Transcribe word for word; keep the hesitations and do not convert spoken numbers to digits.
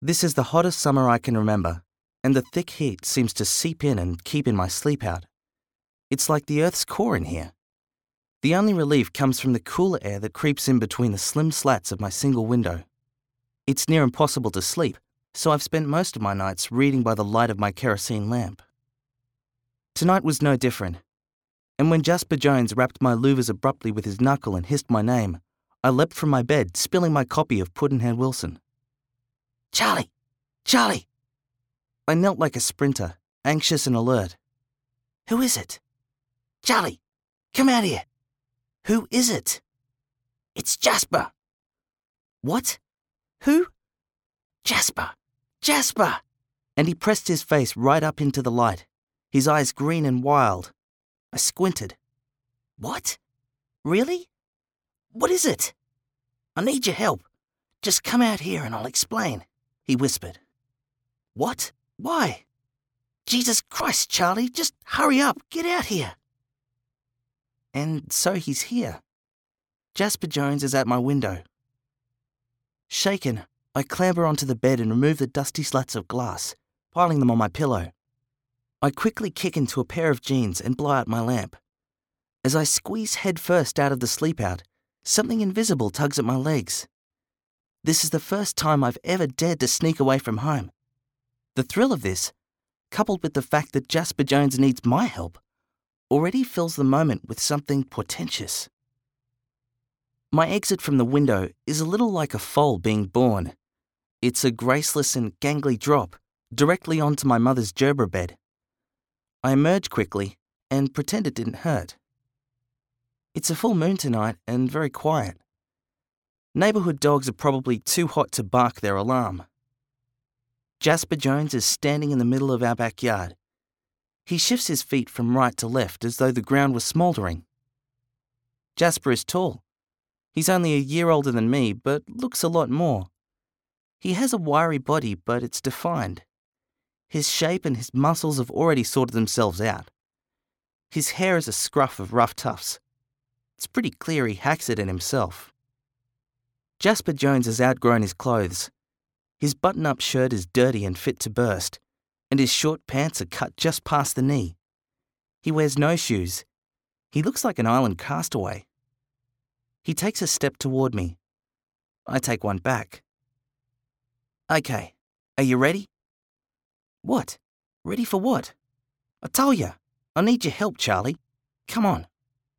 This is the hottest summer I can remember, and the thick heat seems to seep in and keep in my sleep out. It's like the Earth's core in here. The only relief comes from the cooler air that creeps in between the slim slats of my single window. It's near impossible to sleep, so I've spent most of my nights reading by the light of my kerosene lamp. Tonight was no different, and when Jasper Jones rapped my louvers abruptly with his knuckle and hissed my name, I leapt from my bed, spilling my copy of Pudd'nhead Wilson. "Charlie! Charlie!" I knelt like a sprinter, anxious and alert. "Who is it?" "Charlie! Come out here!" "Who is it?" "It's Jasper!" "What? Who?" "Jasper! Jasper!" And he pressed his face right up into the light, his eyes green and wild. I squinted. "What? Really? What is it?" "I need your help. Just come out here and I'll explain," he whispered. "What? Why?" "Jesus Christ, Charlie, just hurry up, get out here." And so he's here. Jasper Jones is at my window. Shaken, I clamber onto the bed and remove the dusty slats of glass, piling them on my pillow. I quickly kick into a pair of jeans and blow out my lamp. As I squeeze head first out of the sleep-out, something invisible tugs at my legs. This is the first time I've ever dared to sneak away from home. The thrill of this, coupled with the fact that Jasper Jones needs my help, already fills the moment with something portentous. My exit from the window is a little like a foal being born. It's a graceless and gangly drop, directly onto my mother's gerber bed. I emerge quickly and pretend it didn't hurt. It's a full moon tonight and very quiet. Neighbourhood dogs are probably too hot to bark their alarm. Jasper Jones is standing in the middle of our backyard. He shifts his feet from right to left as though the ground was smouldering. Jasper is tall. He's only a year older than me, but looks a lot more. He has a wiry body, but it's defined. His shape and his muscles have already sorted themselves out. His hair is a scruff of rough tufts. It's pretty clear he hacks it in himself. Jasper Jones has outgrown his clothes. His button-up shirt is dirty and fit to burst, and his short pants are cut just past the knee. He wears no shoes. He looks like an island castaway. He takes a step toward me. I take one back. "Okay, are you ready?" "What? Ready for what?" "I told ya, I need your help, Charlie. Come on."